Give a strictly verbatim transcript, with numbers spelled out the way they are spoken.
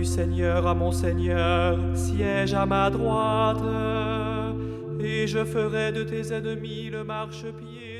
du Seigneur à mon Seigneur, siège à ma droite, et je ferai de tes ennemis le marchepied.